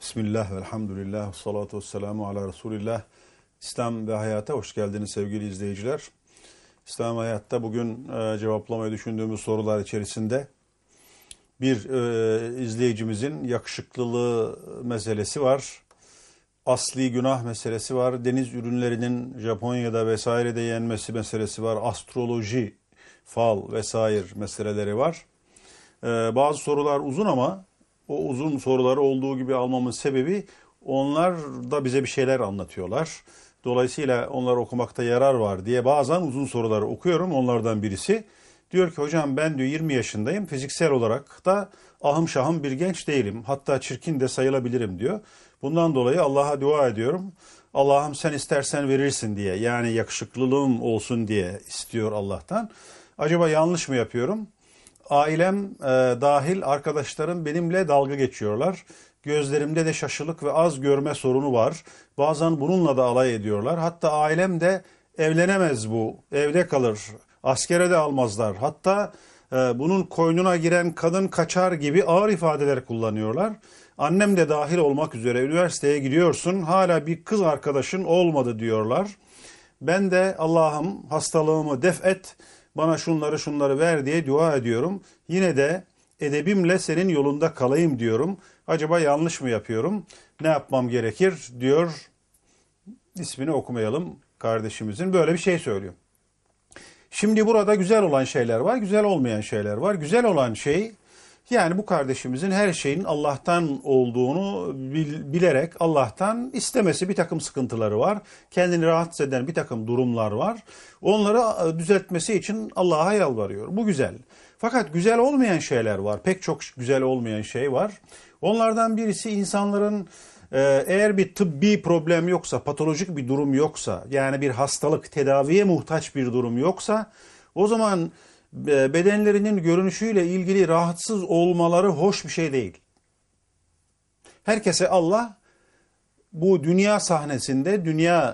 Bismillah, velhamdülillah, salatu vesselamu ala Resulillah. İslam ve Hayat'a hoş geldiniz sevgili izleyiciler. İslam ve Hayat'ta bugün cevaplamayı düşündüğümüz sorular içerisinde bir izleyicimizin yakışıklılığı meselesi var. Asli günah meselesi var. Deniz ürünlerinin Japonya'da vesairede yenmesi meselesi var. Astroloji, fal vesaire meseleleri var. Bazı sorular uzun ama o uzun soruları olduğu gibi almamın sebebi onlar da bize bir şeyler anlatıyorlar. Dolayısıyla onları okumakta yarar var diye bazen uzun soruları okuyorum. Onlardan birisi diyor ki hocam ben diyor 20 yaşındayım. Fiziksel olarak da ahım şahım bir genç değilim. Hatta çirkin de sayılabilirim diyor. Bundan dolayı Allah'a dua ediyorum. Allah'ım sen istersen verirsin diye, yani yakışıklılığım olsun diye istiyor Allah'tan. Acaba yanlış mı yapıyorum? Ailem dahil arkadaşlarım benimle dalga geçiyorlar. Gözlerimde de şaşılık ve az görme sorunu var. Bazen bununla da alay ediyorlar. Hatta ailem de evlenemez bu, evde kalır, askere de almazlar. Hatta bunun koynuna giren kadın kaçar gibi ağır ifadeler kullanıyorlar. Annem de dahil olmak üzere üniversiteye gidiyorsun, hala bir kız arkadaşın olmadı diyorlar. Ben de Allah'ım hastalığımı def et, bana şunları ver diye dua ediyorum. Yine de edebimle senin yolunda kalayım diyorum. Acaba yanlış mı yapıyorum? Ne yapmam gerekir diyor. İsmini okumayalım kardeşimizin. Böyle bir şey söylüyor. Şimdi burada güzel olan şeyler var, güzel olmayan şeyler var. Güzel olan şey, yani bu kardeşimizin her şeyin Allah'tan olduğunu bilerek Allah'tan istemesi, bir takım sıkıntıları var. Kendini rahatsız eden bir takım durumlar var. Onları düzeltmesi için Allah'a yalvarıyor. Bu güzel. Fakat güzel olmayan şeyler var. Pek çok güzel olmayan şey var. Onlardan birisi insanların eğer bir tıbbi problem yoksa, patolojik bir durum yoksa, yani bir hastalık, tedaviye muhtaç bir durum yoksa, o zaman bedenlerinin görünüşüyle ilgili rahatsız olmaları hoş bir şey değil. Herkese Allah bu dünya sahnesinde, dünya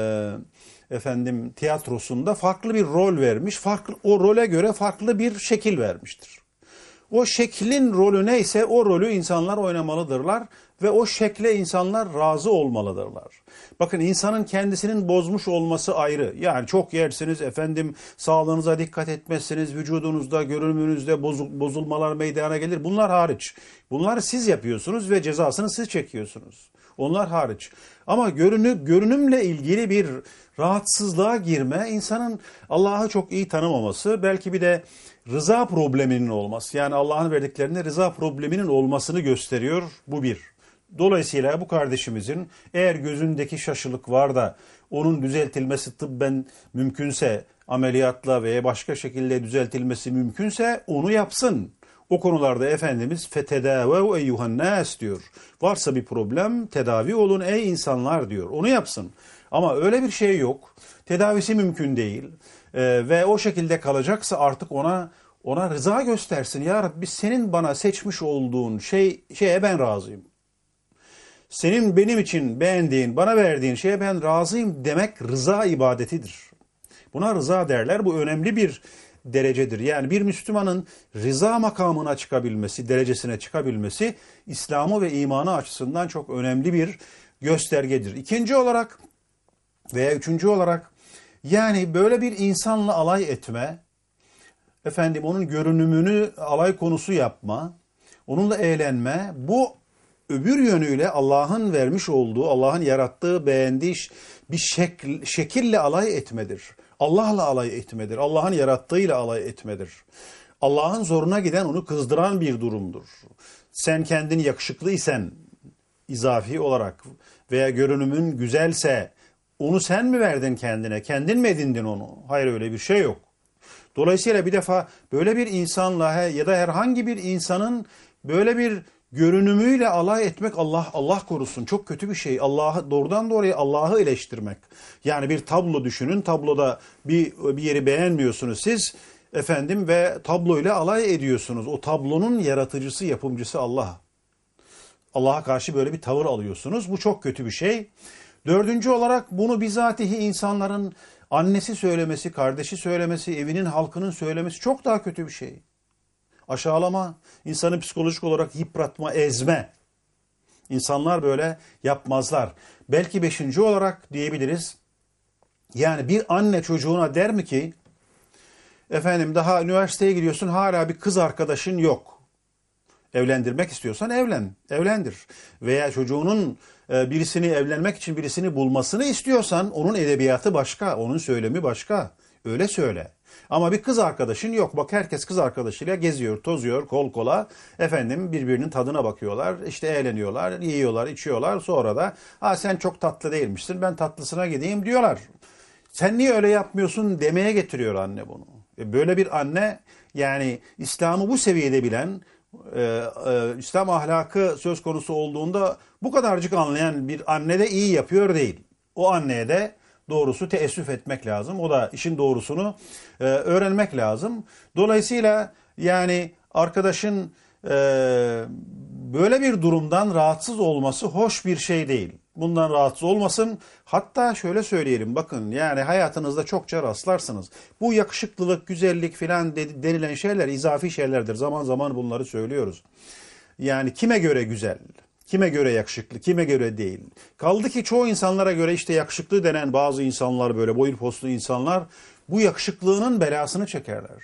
tiyatrosunda farklı bir rol vermiş. O role göre farklı bir şekil vermiştir. O şeklin rolü neyse o rolü insanlar oynamalıdırlar ve o şekle insanlar razı olmalıdırlar. Bakın, insanın kendisinin bozmuş olması ayrı. Yani çok yersiniz, sağlığınıza dikkat etmezsiniz, vücudunuzda, görünümünüzde bozulmalar meydana gelir. Bunlar hariç. Bunları siz yapıyorsunuz ve cezasını siz çekiyorsunuz. Onlar hariç. Ama görünümle ilgili bir rahatsızlığa girme, insanın Allah'ı çok iyi tanımaması, belki bir de rıza probleminin olması, yani Allah'ın verdiklerinde rıza probleminin olmasını gösteriyor. Bu bir. Dolayısıyla bu kardeşimizin eğer gözündeki şaşılık var da onun düzeltilmesi tıbben mümkünse, ameliyatla veya başka şekilde düzeltilmesi mümkünse onu yapsın. O konularda Efendimiz fetedâvev eyyuhannâs diyor. Varsa bir problem tedavi olun ey insanlar diyor. Onu yapsın. Ama öyle bir şey yok. Tedavisi mümkün değil. Ve o şekilde kalacaksa artık ona rıza göstersin. Ya Rabbi, senin bana seçmiş olduğun şeye ben razıyım. Senin benim için beğendiğin, bana verdiğin şeye ben razıyım demek rıza ibadetidir. Buna rıza derler. Bu önemli bir derecedir. Yani bir Müslümanın rıza makamına çıkabilmesi, derecesine çıkabilmesi İslam'ı ve imanı açısından çok önemli bir göstergedir. İkinci olarak veya üçüncü olarak, yani böyle bir insanla alay etme, onun görünümünü alay konusu yapma, onunla eğlenme, bu öbür yönüyle Allah'ın vermiş olduğu, Allah'ın yarattığı, beğendiği bir şekille alay etmedir. Allah'la alay etmedir. Allah'ın yarattığıyla alay etmedir. Allah'ın zoruna giden, onu kızdıran bir durumdur. Sen kendin yakışıklıysen izafi olarak veya görünümün güzelse onu sen mi verdin kendine? Kendin mi edindin onu? Hayır, öyle bir şey yok. Dolayısıyla bir defa böyle bir insanla ya da herhangi bir insanın böyle bir görünümüyle alay etmek, Allah korusun, çok kötü bir şey. Doğrudan doğruya Allah'ı eleştirmek. Yani bir tablo düşünün. Tabloda bir yeri beğenmiyorsunuz siz ve tabloyla alay ediyorsunuz. O tablonun yaratıcısı, yapımcısı Allah. Allah'a karşı böyle bir tavır alıyorsunuz. Bu çok kötü bir şey. Dördüncü olarak, bunu bizatihi insanların annesi söylemesi, kardeşi söylemesi, evinin halkının söylemesi çok daha kötü bir şey. Aşağılama, insanı psikolojik olarak yıpratma, ezme. İnsanlar böyle yapmazlar. Belki beşinci olarak diyebiliriz. Yani bir anne çocuğuna der mi ki, efendim daha üniversiteye gidiyorsun hala bir kız arkadaşın yok. Evlendirmek istiyorsan evlendir. Veya çocuğunun birisini evlenmek için birisini bulmasını istiyorsan onun edebiyatı başka, onun söylemi başka. Öyle söyle. Ama bir kız arkadaşın yok. Bak herkes kız arkadaşıyla geziyor, tozuyor, kol kola. Efendim birbirinin tadına bakıyorlar, işte eğleniyorlar, yiyorlar, içiyorlar. Sonra da sen çok tatlı değilmişsin, ben tatlısına gideyim diyorlar. Sen niye öyle yapmıyorsun demeye getiriyor anne bunu. Böyle bir anne yani İslam'ı bu seviyede bilen, İslam ahlakı söz konusu olduğunda bu kadarcık anlayan bir anne de iyi yapıyor değil. O anneye de doğrusu teessüf etmek lazım. O da işin doğrusunu öğrenmek lazım. Dolayısıyla yani arkadaşın böyle bir durumdan rahatsız olması hoş bir şey değil. Bundan rahatsız olmasın. Hatta şöyle söyleyelim, bakın yani hayatınızda çokça rastlarsınız. Bu yakışıklılık, güzellik filan denilen şeyler izafi şeylerdir. Zaman zaman bunları söylüyoruz. Yani kime göre güzel, kime göre yakışıklı, kime göre değil. Kaldı ki çoğu insanlara göre işte yakışıklı denen bazı insanlar, böyle boylu poslu insanlar bu yakışıklığının belasını çekerler.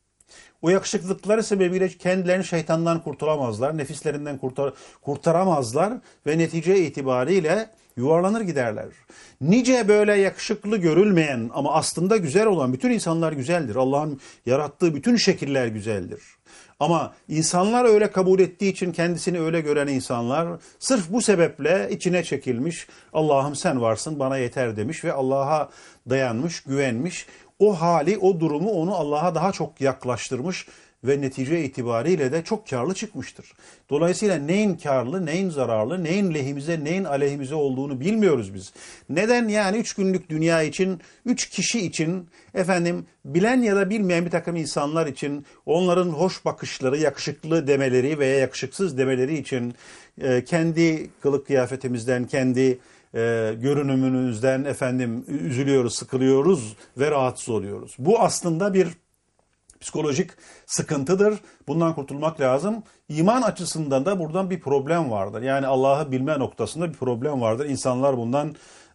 O yakışıklıkları sebebiyle kendilerini şeytandan kurtulamazlar, nefislerinden kurtaramazlar ve netice itibariyle yuvarlanır giderler. Nice böyle yakışıklı görülmeyen ama aslında güzel olan bütün insanlar güzeldir. Allah'ın yarattığı bütün şekiller güzeldir. Ama insanlar öyle kabul ettiği için kendisini öyle gören insanlar sırf bu sebeple içine çekilmiş, Allah'ım sen varsın bana yeter demiş ve Allah'a dayanmış, güvenmiş. O hali, o durumu onu Allah'a daha çok yaklaştırmış ve netice itibariyle de çok karlı çıkmıştır. Dolayısıyla neyin karlı, neyin zararlı, neyin lehimize, neyin aleyhimize olduğunu bilmiyoruz biz. Neden yani 3 günlük dünya için, 3 kişi için, efendim bilen ya da bilmeyen bir takım insanlar için, onların hoş bakışları, yakışıklı demeleri veya yakışıksız demeleri için kendi kılık kıyafetimizden, kendi görünümümüzden efendim üzülüyoruz, sıkılıyoruz ve rahatsız oluyoruz. Bu aslında bir psikolojik sıkıntıdır. Bundan kurtulmak lazım. İman açısından da buradan bir problem vardır. Yani Allah'ı bilme noktasında bir problem vardır. İnsanlar bundan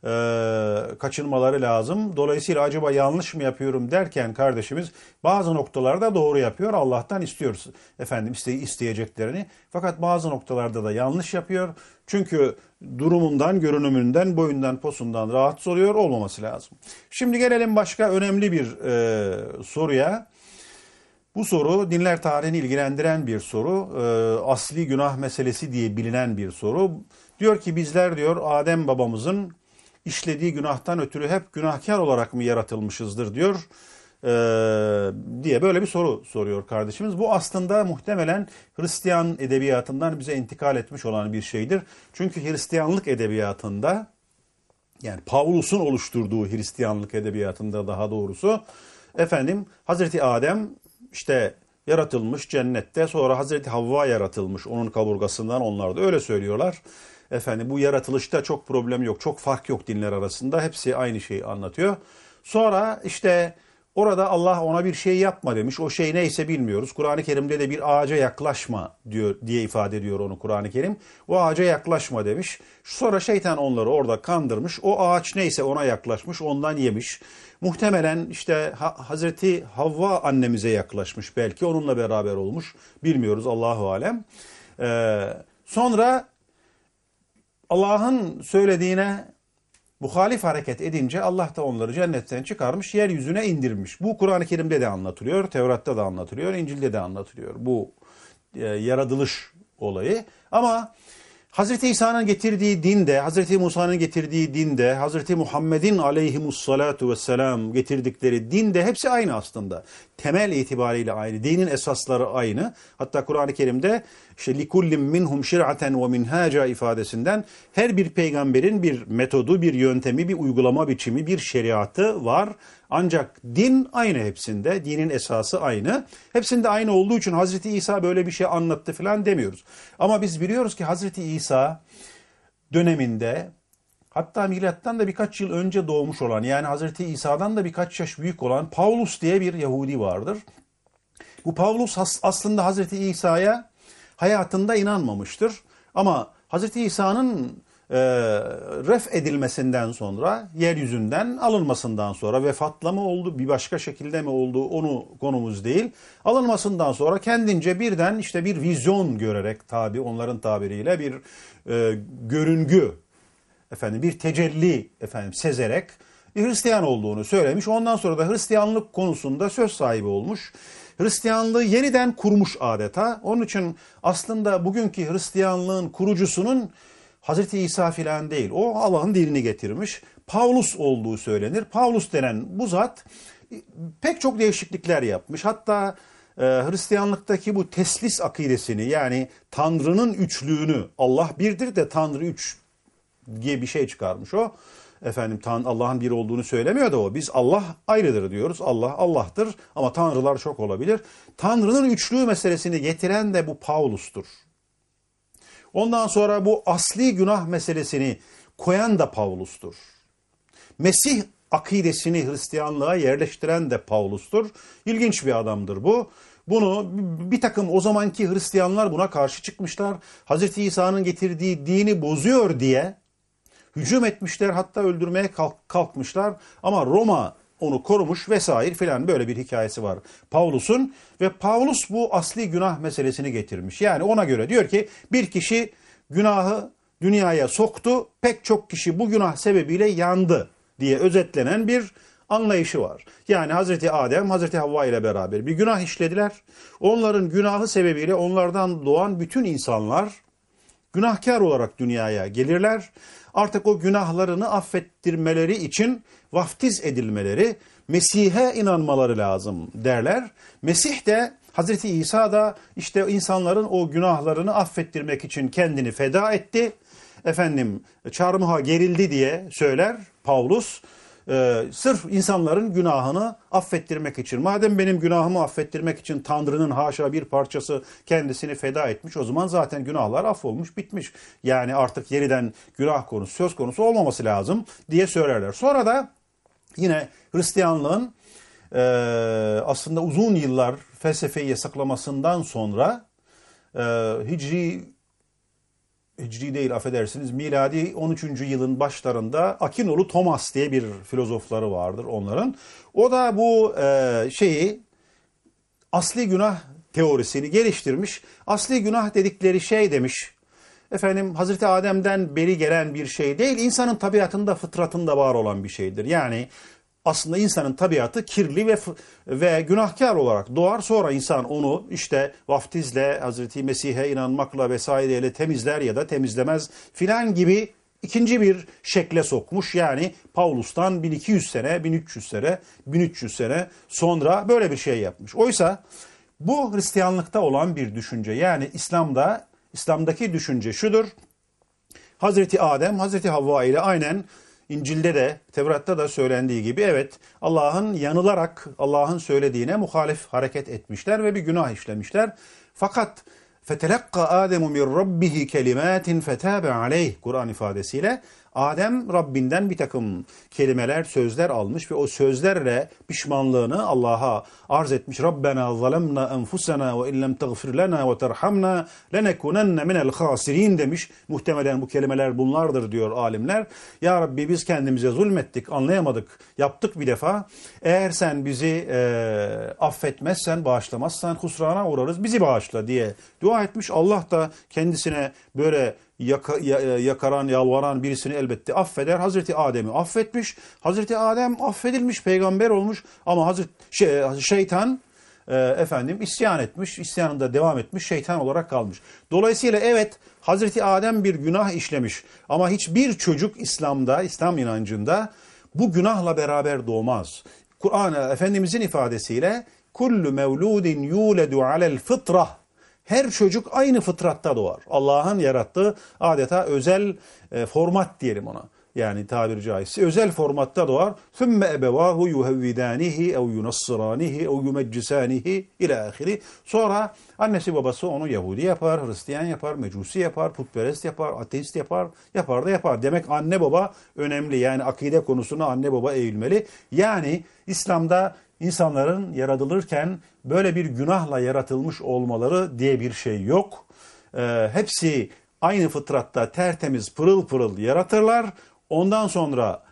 kaçınmaları lazım. Dolayısıyla acaba yanlış mı yapıyorum derken kardeşimiz bazı noktalarda doğru yapıyor. Allah'tan istiyoruz efendim isteyeceklerini. Fakat bazı noktalarda da yanlış yapıyor. Çünkü durumundan, görünümünden, boyundan, posundan rahatsız oluyor, olmaması lazım. Şimdi gelelim başka önemli bir soruya. Bu soru dinler tarihini ilgilendiren bir soru. Asli günah meselesi diye bilinen bir soru. Diyor ki bizler diyor Adem babamızın işlediği günahtan ötürü hep günahkar olarak mı yaratılmışızdır diyor diye böyle bir soru soruyor kardeşimiz. Bu aslında muhtemelen Hristiyan edebiyatından bize intikal etmiş olan bir şeydir. Çünkü Hristiyanlık edebiyatında, yani Pavlus'un oluşturduğu Hristiyanlık edebiyatında daha doğrusu, efendim Hazreti Adem işte yaratılmış cennette, sonra Hazreti Havva yaratılmış onun kaburgasından, onlar da öyle söylüyorlar. Efendim bu yaratılışta çok problem yok, çok fark yok dinler arasında, hepsi aynı şeyi anlatıyor. Sonra işte orada Allah ona bir şey yapma demiş, o şey neyse bilmiyoruz. Kur'an-ı Kerim'de de bir ağaca yaklaşma diyor diye ifade ediyor onu Kur'an-ı Kerim. O ağaca yaklaşma demiş. Sonra şeytan onları orada kandırmış, o ağaç neyse ona yaklaşmış, ondan yemiş. Muhtemelen işte Hazreti Havva annemize yaklaşmış, belki onunla beraber olmuş, bilmiyoruz, Allahu alem. Sonra Allah'ın söylediğine muhalif hareket edince Allah da onları cennetten çıkarmış, yeryüzüne indirmiş. Bu Kur'an-ı Kerim'de de anlatılıyor, Tevrat'ta da anlatılıyor, İncil'de de anlatılıyor bu yaratılış olayı. Ama Hazreti İsa'nın getirdiği dinde, Hazreti Musa'nın getirdiği dinde, Hazreti Muhammed'in aleyhimussalatu vesselam getirdikleri dinde hepsi aynı aslında. Temel itibariyle aynı. Dinin esasları aynı. Hatta Kur'an-ı Kerim'de işte likullim minhum şir'aten ve minhaca ifadesinden her bir peygamberin bir metodu, bir yöntemi, bir uygulama biçimi, bir şeriatı var. Ancak din aynı hepsinde. Dinin esası aynı. Hepsinde aynı olduğu için Hazreti İsa böyle bir şey anlattı falan demiyoruz. Ama biz biliyoruz ki Hazreti İsa döneminde, hatta milattan da birkaç yıl önce doğmuş olan, yani Hazreti İsa'dan da birkaç yaş büyük olan Pavlus diye bir Yahudi vardır. Bu Pavlus aslında Hazreti İsa'ya hayatında inanmamıştır. Ama Hazreti İsa'nın ref edilmesinden sonra, yeryüzünden alınmasından sonra, vefatla mı oldu, bir başka şekilde mi oldu, onu konumuz değil. Alınmasından sonra kendince birden işte bir vizyon görerek, onların tabiriyle bir görüngü, bir tecelli sezerek Hristiyan olduğunu söylemiş. Ondan sonra da Hristiyanlık konusunda söz sahibi olmuş. Hristiyanlığı yeniden kurmuş adeta. Onun için aslında bugünkü Hristiyanlığın kurucusunun Hazreti İsa filan değil. O Allah'ın dinini getirmiş. Pavlus olduğu söylenir. Pavlus denen bu zat pek çok değişiklikler yapmış. Hatta Hristiyanlıktaki bu teslis akidesini, yani Tanrı'nın üçlüğünü, Allah birdir de Tanrı üç diye bir şey çıkarmış o. Allah'ın bir olduğunu söylemiyor da o. Biz Allah ayrıdır diyoruz. Allah Allah'tır ama tanrılar çok olabilir. Tanrı'nın üçlüğü meselesini getiren de bu Pavlus'tur. Ondan sonra bu asli günah meselesini koyan da Pavlus'tur. Mesih akidesini Hristiyanlığa yerleştiren de Pavlus'tur. İlginç bir adamdır bu. Bunu bir takım o zamanki Hristiyanlar buna karşı çıkmışlar. Hazreti İsa'nın getirdiği dini bozuyor diye hücum etmişler, hatta öldürmeye kalkmışlar. Ama Roma onu korumuş vesaire filan, böyle bir hikayesi var Pavlus'un. Ve Pavlus bu asli günah meselesini getirmiş. Yani ona göre diyor ki bir kişi günahı dünyaya soktu, pek çok kişi bu günah sebebiyle yandı diye özetlenen bir anlayışı var. Yani Hazreti Adem, Hazreti Havva ile beraber bir günah işlediler. Onların günahı sebebiyle onlardan doğan bütün insanlar günahkar olarak dünyaya gelirler. Artık o günahlarını affettirmeleri için vaftiz edilmeleri, Mesih'e inanmaları lazım derler. Mesih de, Hazreti İsa da işte insanların o günahlarını affettirmek için kendini feda etti. Çarmıha gerildi diye söyler Pavlus. Sırf insanların günahını affettirmek için. Madem benim günahımı affettirmek için Tanrı'nın haşa bir parçası kendisini feda etmiş, o zaman zaten günahlar affolmuş, bitmiş. Yani artık yeniden günah konusu, söz konusu olmaması lazım diye söylerler. Sonra da yine Hristiyanlığın aslında uzun yıllar felsefeyi yasaklamasından sonra Hicri değil, affedersiniz, miladi 13. yılın başlarında Akinoğlu Thomas diye bir filozofları vardır onların. O da bu asli günah teorisini geliştirmiş. Asli günah dedikleri şey demiş, Hazreti Adem'den beri gelen bir şey değil, insanın tabiatında, fıtratında var olan bir şeydir. Yani aslında insanın tabiatı kirli ve günahkar olarak doğar. Sonra insan onu işte vaftizle, Hazreti Mesih'e inanmakla vesaireyle temizler ya da temizlemez filan gibi ikinci bir şekle sokmuş. Yani Pavlus'tan 1200 sene, 1300 sene sonra böyle bir şey yapmış. Oysa bu Hristiyanlıkta olan bir düşünce. Yani İslam'daki düşünce şudur: Hazreti Adem, Hazreti Havva ile aynen İncil'de de, Tevrat'ta da söylendiği gibi, evet, Allah'ın yanılarak Allah'ın söylediğine muhalif hareket etmişler ve bir günah işlemişler. Fakat fetelakka Ademu min rabbihi kelimatin fetabe aleyh, Kur'an ifadesiyle Adem Rabbinden bir takım kelimeler, sözler almış ve o sözlerle pişmanlığını Allah'a arz etmiş. Rabbena zalemna enfusena ve illem teğfir lena ve terhamna lenekunenne minel khasirin demiş. Muhtemelen bu kelimeler bunlardır diyor alimler. Ya Rabbi, biz kendimize zulmettik, anlayamadık, yaptık bir defa. Eğer sen bizi affetmezsen, bağışlamazsan husrana uğrarız, bizi bağışla diye dua etmiş. Allah da kendisine böyle yakaran, yalvaran birisini elbette affeder. Hazreti Adem'i affetmiş. Hazreti Adem affedilmiş, peygamber olmuş ama şeytan isyan etmiş. İsyanında devam etmiş, şeytan olarak kalmış. Dolayısıyla evet, Hazreti Adem bir günah işlemiş ama hiçbir çocuk İslam inancında bu günahla beraber doğmaz. Kur'an Efendimizin ifadesiyle kullu mevludin yuledu alel fıtrah, her çocuk aynı fıtratta doğar. Allah'ın yarattığı adeta özel format diyelim ona. Yani tabiri caizse özel formatta doğar. ثُمَّ اَبَوَاهُ يُهَوِّدَانِهِ اَوْ يُنَصِّرَانِهِ اَوْ يُمَجِّسَانِهِ ila ahiri. Sonra annesi babası onu Yahudi yapar, Hristiyan yapar, Mecusi yapar, putperest yapar, ateist yapar. Demek anne baba önemli. Yani akide konusuna anne baba eğilmeli. Yani İslam'da İnsanların yaratılırken böyle bir günahla yaratılmış olmaları diye bir şey yok. Hepsi aynı fıtratta tertemiz pırıl pırıl yaratırlar. Ondan sonra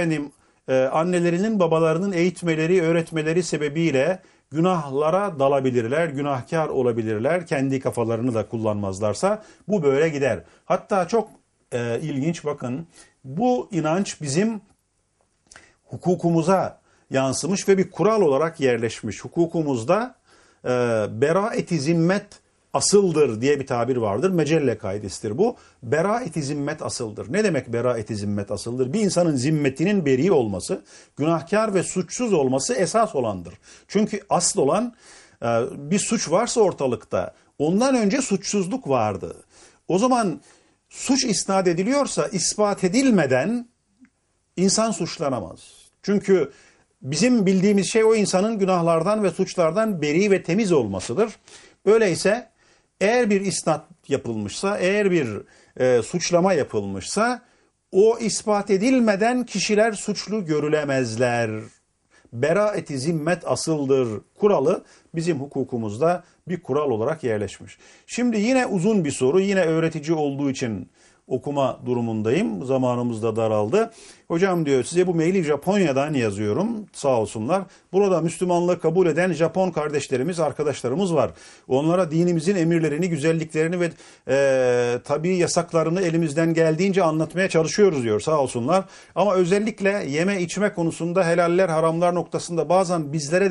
annelerinin babalarının eğitmeleri, öğretmeleri sebebiyle günahlara dalabilirler, günahkar olabilirler. Kendi kafalarını da kullanmazlarsa bu böyle gider. Hatta çok ilginç, bakın, bu inanç bizim hukukumuza yansımış ve bir kural olarak yerleşmiş. Hukukumuzda beraet-i zimmet asıldır diye bir tabir vardır. Mecelle kaidesidir bu. Beraet-i zimmet asıldır. Ne demek beraet-i zimmet asıldır? Bir insanın zimmetinin beri olması, günahkar ve suçsuz olması esas olandır. Çünkü asıl olan bir suç varsa ortalıkta, ondan önce suçsuzluk vardı. O zaman suç isnat ediliyorsa ispat edilmeden insan suçlanamaz. Çünkü bizim bildiğimiz şey o insanın günahlardan ve suçlardan beri ve temiz olmasıdır. Öyleyse eğer bir isnat yapılmışsa, eğer bir suçlama yapılmışsa o ispat edilmeden kişiler suçlu görülemezler. Beraet-i zimmet asıldır kuralı bizim hukukumuzda bir kural olarak yerleşmiş. Şimdi yine uzun bir soru, yine öğretici olduğu için okuma durumundayım. Zamanımız da daraldı. Hocam diyor, size bu maili Japonya'dan yazıyorum. Sağ olsunlar. Burada Müslümanlığı kabul eden Japon kardeşlerimiz, arkadaşlarımız var. Onlara dinimizin emirlerini, güzelliklerini ve tabii yasaklarını elimizden geldiğince anlatmaya çalışıyoruz diyor. Sağ olsunlar. Ama özellikle yeme içme konusunda helaller, haramlar noktasında bazen bizler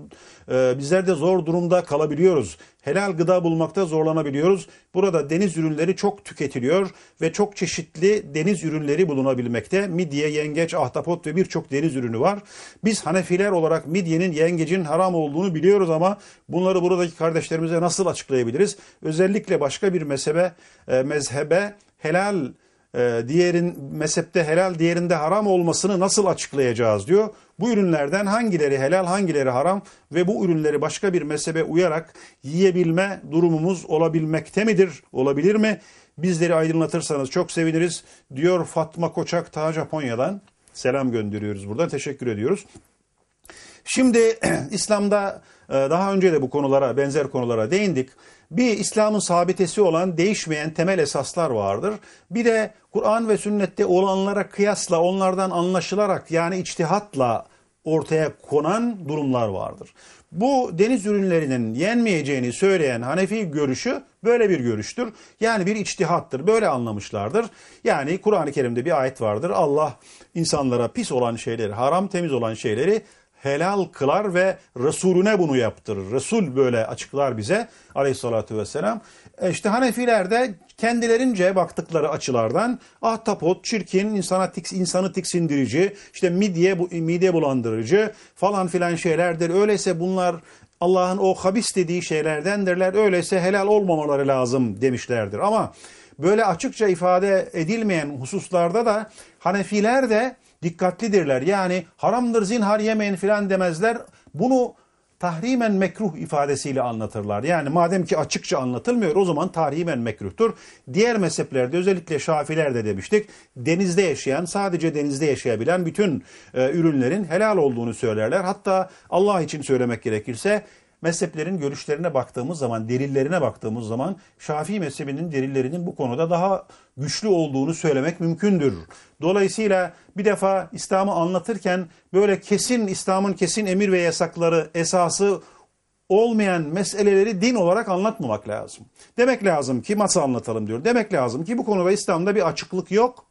de zor durumda kalabiliyoruz. Helal gıda bulmakta zorlanabiliyoruz. Burada deniz ürünleri çok tüketiliyor ve çok çeşitli deniz ürünleri bulunabilmekte. Midye, yengeç, ahtapot ve birçok deniz ürünü var. Biz Hanefiler olarak midyenin, yengecin haram olduğunu biliyoruz ama bunları buradaki kardeşlerimize nasıl açıklayabiliriz? Özellikle başka bir mezhebe helal, mezhepte helal, diğerinde haram olmasını nasıl açıklayacağız diyor. Bu ürünlerden hangileri helal, hangileri haram ve bu ürünleri başka bir mezhebe uyarak yiyebilme durumumuz olabilmekte midir? Olabilir mi? Bizleri aydınlatırsanız çok seviniriz diyor Fatma Koçak ta Japonya'dan. Selam gönderiyoruz buradan. Teşekkür ediyoruz. Şimdi İslam'da daha önce de bu konulara, benzer konulara değindik. Bir İslam'ın sabitesi olan değişmeyen temel esaslar vardır. Bir de Kur'an ve sünnette olanlara kıyasla, onlardan anlaşılarak yani içtihatla ortaya konan durumlar vardır. Bu deniz ürünlerinin yenmeyeceğini söyleyen Hanefi görüşü böyle bir görüştür. Yani bir içtihattır. Böyle anlamışlardır. Yani Kur'an-ı Kerim'de bir ayet vardır. Allah insanlara pis olan şeyleri, haram, temiz olan şeyleri helal kılar ve Resulüne bunu yaptırır. Resul böyle açıklar bize aleyhissalatü vesselam. İşte Hanefiler de kendilerince baktıkları açılardan ahtapot, çirkin, insanı tiksindirici, işte mide bulandırıcı falan filan şeylerdir. Öyleyse bunlar Allah'ın o habis dediği şeylerdendirler. Öyleyse helal olmamaları lazım demişlerdir. Ama böyle açıkça ifade edilmeyen hususlarda da Hanefiler de dikkatlidirler. Yani haramdır, zinhar yemeyin filan demezler. Bunu tahrimen mekruh ifadesiyle anlatırlar. Yani madem ki açıkça anlatılmıyor, o zaman tahrimen mekruhtur. Diğer mezheplerde, özellikle Şafilerde demiştik, denizde yaşayan, sadece denizde yaşayabilen bütün ürünlerin helal olduğunu söylerler. Hatta Allah için söylemek gerekirse mezheplerin görüşlerine baktığımız zaman, delillerine baktığımız zaman Şafii mezhebinin delillerinin bu konuda daha güçlü olduğunu söylemek mümkündür. Dolayısıyla bir defa İslam'ı anlatırken böyle İslam'ın kesin emir ve yasakları esası olmayan meseleleri din olarak anlatmamak lazım. Demek lazım ki, nasıl anlatalım diyor. Demek lazım ki bu konuda İslam'da bir açıklık yok.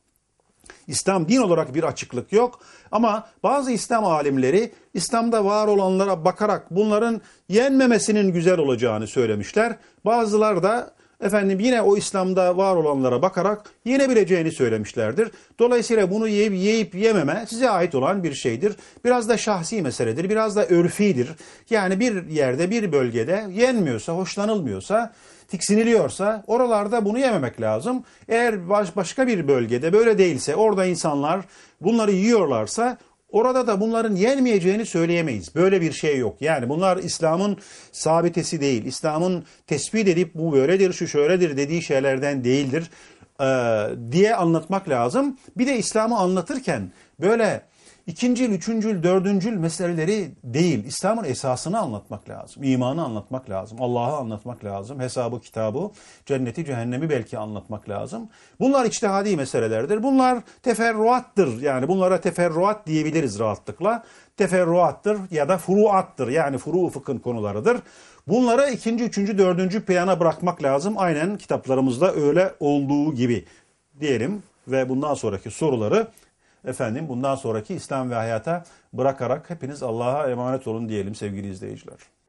İslam din olarak bir açıklık yok. Ama bazı İslam alimleri İslam'da var olanlara bakarak bunların yenmemesinin güzel olacağını söylemişler. Bazıları da yine o İslam'da var olanlara bakarak yenebileceğini söylemişlerdir. Dolayısıyla bunu yiyip yememe size ait olan bir şeydir. Biraz da şahsi meseledir, biraz da örfidir. Yani bir yerde, bir bölgede yenmiyorsa, hoşlanılmıyorsa, tiksiniliyorsa oralarda bunu yememek lazım. Eğer başka bir bölgede böyle değilse, orada insanlar bunları yiyorlarsa orada da bunların yenmeyeceğini söyleyemeyiz. Böyle bir şey yok. Yani bunlar İslam'ın sabitesi değil. İslam'ın tespit edip bu böyledir, şu şöyledir dediği şeylerden değildir diye anlatmak lazım. Bir de İslam'ı anlatırken böyle İkincil, üçüncül, dördüncül meseleleri değil. İslam'ın esasını anlatmak lazım. İmanı anlatmak lazım. Allah'ı anlatmak lazım. Hesabı, kitabı, cenneti, cehennemi belki anlatmak lazım. Bunlar içtihadi meselelerdir. Bunlar teferruattır. Yani bunlara teferruat diyebiliriz rahatlıkla. Teferruattır ya da furuattır. Yani furu fıkhın konularıdır. Bunları ikinci, üçüncü, dördüncü plana bırakmak lazım. Aynen kitaplarımızda öyle olduğu gibi diyelim ve bundan sonraki soruları bundan sonraki İslam ve hayata bırakarak hepiniz Allah'a emanet olun diyelim sevgili izleyiciler.